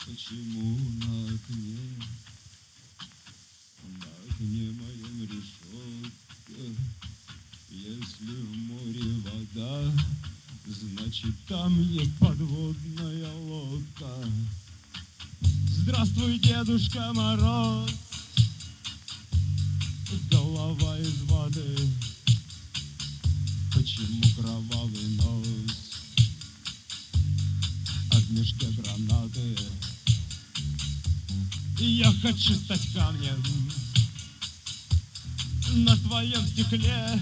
Почему на окне моем решетка? Если в море вода, значит там есть подводная лодка. Здравствуй, Дедушка Мороз, голова из воды. Почему кровавый нос, а в мешке гранаты? Я хочу стать камнем на твоем стекле,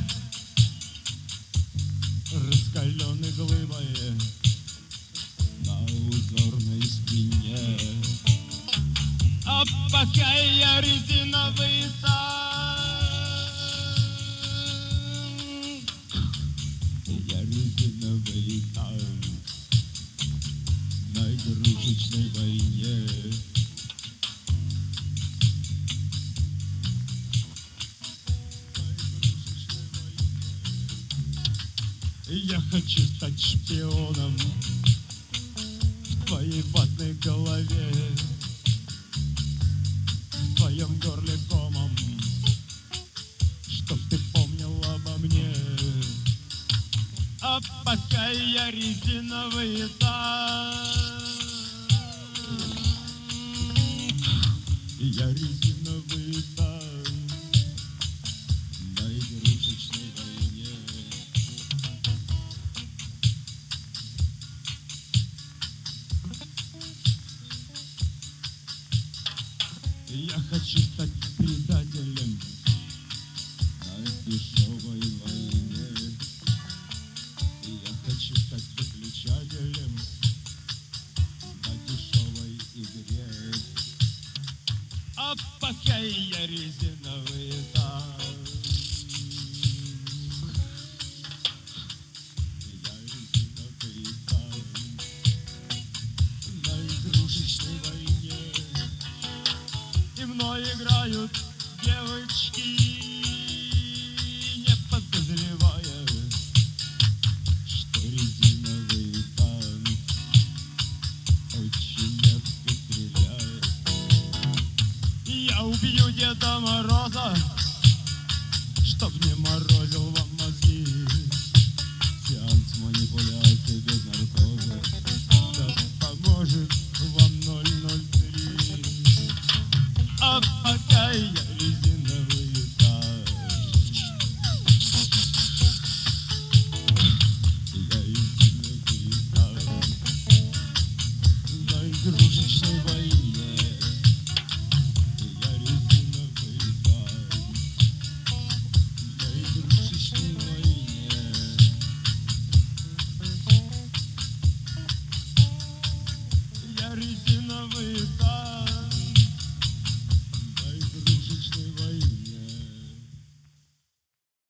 раскаленной глыбой на узорной спине. А пока я резиновый танк, я резиновый танк на игрушечной войне. Я хочу стать шпионом в твоей ватной голове, в твоем горле комом, чтоб ты помнил обо мне. А пока я резиновый танк, я резиновый танк на игрушечной войне. Я хочу стать предателем на дешевой войне. Я хочу стать выключателем на дешевой игре. А пока я резиновый танк, я резиновый танк на игрушечной войне. И мной играют девочки, не подозревая, что резиновый танк очень метко стреляет. Я убью Деда Мороза, чтоб не морозил вам мозги. Сеанс манипуляций без наркоза, да поможет вам 003. А пока я резиновый танк, я резиновый танк на игрушечной войне. Я резиновый танк на игрушечной войне. Я резиновый танк.